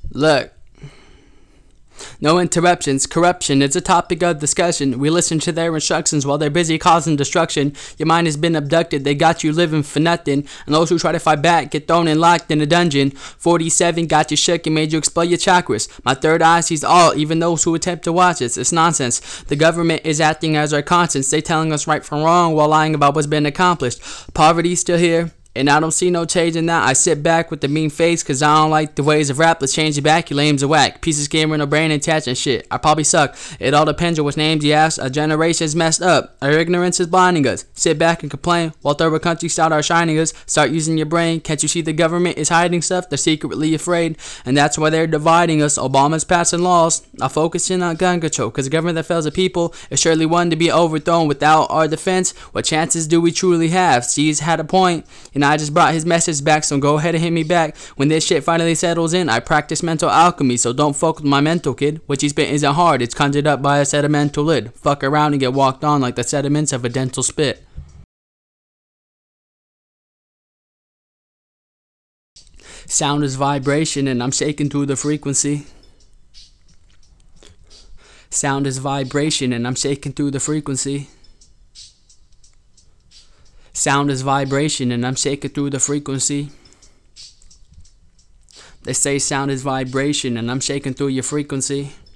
Look, no interruptions. Corruption is a topic of discussion. We listen to their instructions while they're busy causing destruction. Your mind has been abducted. They got you living for nothing. And those who try to fight back get thrown and locked in a dungeon. 47 got you shook and made you explode your chakras. My third eye sees all, even those who attempt to watch us. It's nonsense. The government is acting as our conscience. They telling us right from wrong while lying about what's been accomplished. Poverty's still here, and I don't see no change in that. I sit back with the mean face, cause I don't like the ways of rap. Let's change it back, you lames are whack. Piece of skin with no brain attached and shit. I probably suck. It all depends on which names you ask. Our generation's messed up. Our ignorance is blinding us. Sit back and complain while third countries start are shining us. Start using your brain. Can't you see the government is hiding stuff? They're secretly afraid, and that's why they're dividing us. Obama's passing laws. I'll focus in on gun control, cause a government that fails the people is surely one to be overthrown. Without our defense, what chances do we truly have? C's had a point, and I just brought his message back, so go ahead and hit me back. When this shit finally settles in, I practice mental alchemy, so don't fuck with my mental, kid. What you spit isn't hard, it's conjured up by a sedimental lid. Fuck around and get walked on like the sediments of a dental spit. Sound is vibration and I'm shaking through the frequency. Sound is vibration and I'm shaking through the frequency. Sound is vibration and I'm shaking through the frequency. They say sound is vibration and I'm shaking through your frequency.